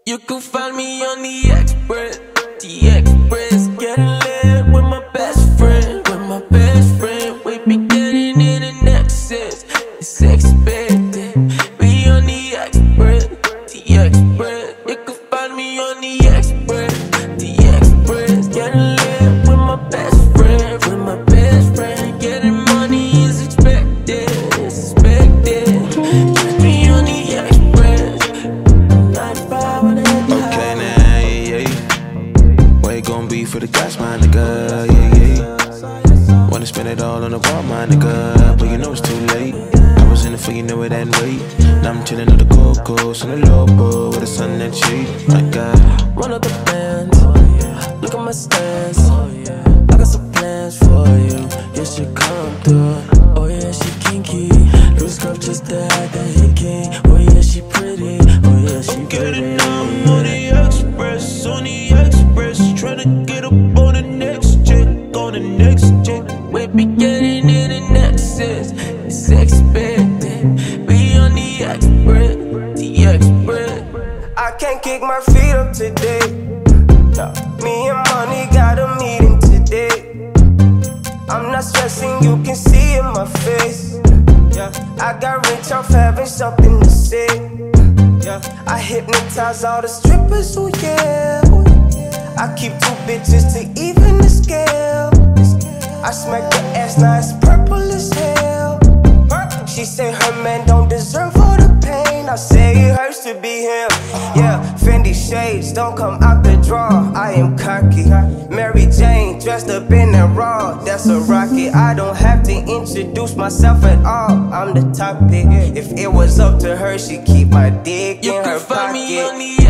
You can find me on the Express, getting lit with my best friend, We be getting it in excess, it's expected. We on the Express, You can find me on the Express, getting lit with my best friend, Getting money is expected, Me on the Express, 95 on the okay, now, yeah. What it gon' be for the gas, my nigga, yeah. Wanna spend it all on the ball, my nigga, but you know it's too late. I was in it for you know it and wait. Now I'm chillin' on the Cocos on the Lobo with the sun that cheap. My God, run up the bands, look at my stance. I got some plans for you. Yeah, she come through. Oh yeah, she kinky. Loose scrub just to hide the hickey. Oh yeah, she pretty. Oh yeah, she pretty. I'm on the Express, tryna get up on the next chick, We be getting it in excess, it's expected. We on the Express, I can't kick my feet up today. Me and money got a meeting today. I'm not stressing, you can see in my face. I got rich off having something to say. I hypnotize all the strippers, oh yeah. I keep 2 bitches to even the scale. I smack the ass, now it's purple as hell. She say her man don't deserve all the pain. I say it hurts to be him. Yeah, Fendi shades don't come out the drawer. I am cocky. Mary Jane dressed up in that raw. That's a rocket. I don't have to introduce myself at all. I'm the topic. If it was up to her, she'd keep my dick in her You can find me on pocket. the